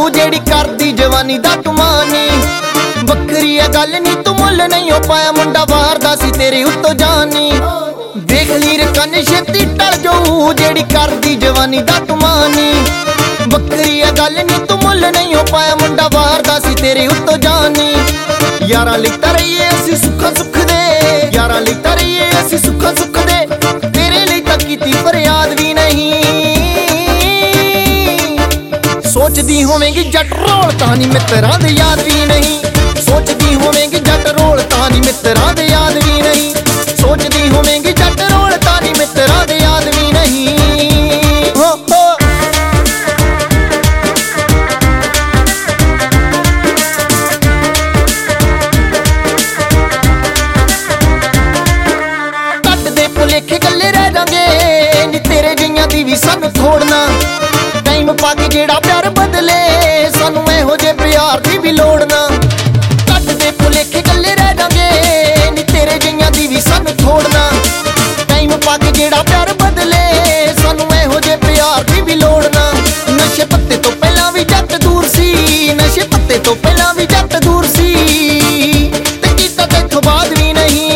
जेड़ी करदी जवानी दा टुमानी। बकरी है गल नी तू मुल नहीं हो पाया, मुंडा वारदा सी तेरे उत्तों जानी। देख लीर कन छेती टल जाऊ जेड़ी करदी जवानी दा टुमानी। बकरी है गल नी तू मुल नहीं हो पाया, मुंडा वारदा सी तेरे उत्तों जानी। यारा लिखता रहिए असी सुखा सुख दे, यारा लिखता रहिए असी सुखा सुख दे, तेरे लिए तक कीती फरियाद भी नहीं। सोचदी होवेंगी जट रोल तानी मित्रां दे याद भी नहीं। सोचदी होवेंगी जट रोल तानी मित्रां दे याद भी नहीं। सोचदी होवेंगी जट रोल तानी मित्रां दे याद भी नहीं। हो हो कट दे भुलेखे गल्ले रह जांगे नी, तेरे जिहियां दी भी सानू थोड़ना। टाइम पा के जेड़ा प्यार बदले सानू एहो जे प्यार दी भी लोड़ ना। कट दे भुलेखे गल्ले रह जांगे नी, तेरे जिहियां दी भी सानू थोड़ना। टाइम पा के जेड़ा प्यार बदले सानू एहो जे प्यार दी भी लोड़ ना। नशे पत्ते तो पहला भी जट दूर सी, नशे पत्ते तो पहला भी जट दूर सी, ते कीता तेथों बाद भी नहीं।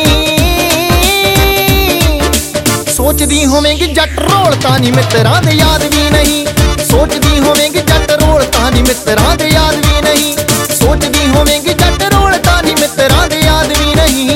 सोचदी होवेंगी जट रोल तानी मित्रां दे याद भी नहीं। सोचदी होवेंगी जट रोल तानी मित्रां दे याद भी नहीं। सोचदी होवेंगी जट रोल तानी मित्रां दे याद भी नहीं।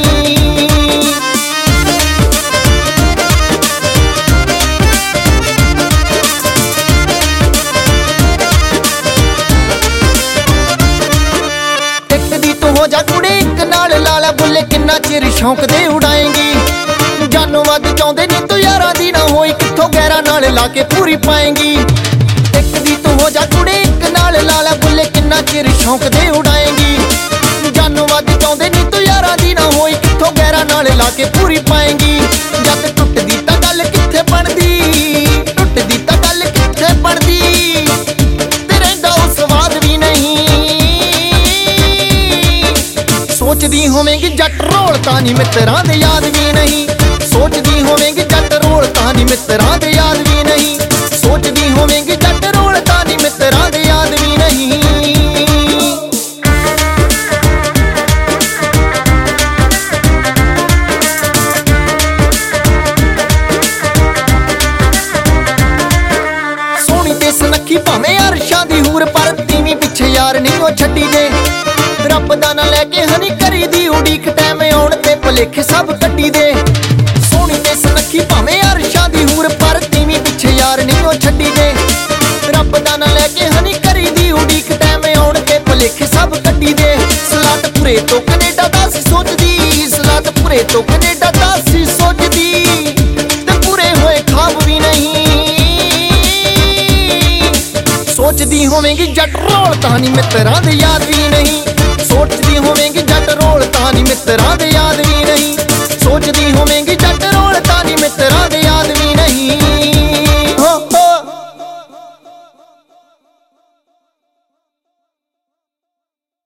एक दी तू हो जा कुड़ी एक नाल लाला बुल्ले, किन्ना चिर शौक दे उड़ाएंगी। जानो वध चाहुंदे नी तू यारां दी ना होई, कित्थों गैरां नाल ला के पूरी पाएंगी। एक दी तू हो जा कुड़ी एक नाल लाला बुल्ले, किन्ना चिर शौक दे उड़ाएंगी। जानो वध चाहुंदे नी तू यारां दी ना होई, कित्थों गैरां नाल ला के पूरी पाएंगी। जद टुटदी तां गल कित्थे बनदी, टुटदी तां गल कित्थे बनदी, ते रहिंदा ओ स्वाद भी नहीं। सोचदी होवेंगी जट रोल तानी मित्रां दे याद भी नहीं। सोचदी होवेंगी जट रोल तानी मित्रां दे याद भी नहीं। सोचदी होवेंगी जट रोल तानी मित्रां दे याद भी नहीं। सोहनी ते सुनक्खी भावें अरशां दी हूर, पर तीवीं पिछे यार नहीं ओ छड्डी दे। रब दा ना लैके हनी करी दी उड़ीक, टैम आउण ते भुलेखे सब कड्डी दे। सोहनी ते सुनक्खी भावें अरशां दी हूर, पर तीवीं पिछे यार नहीं ओ छड्डी दे। रब दा ना लैके हनी करी दी उड़ीक, टैम आउण ते भुलेखे सब कड्डी दे। सलाटपुरे तो कनेडा दा सी सोचदी, सलाटपुरे तो कनेडा दा सी सोचदी, ते पूरे होए ख्वाब भी नहीं। सोचदी होवेंगी जट रोल तानी मित्रां दे याद भी नहीं। सोचदी होवेंगी जट रोल तानी मित्रां दे याद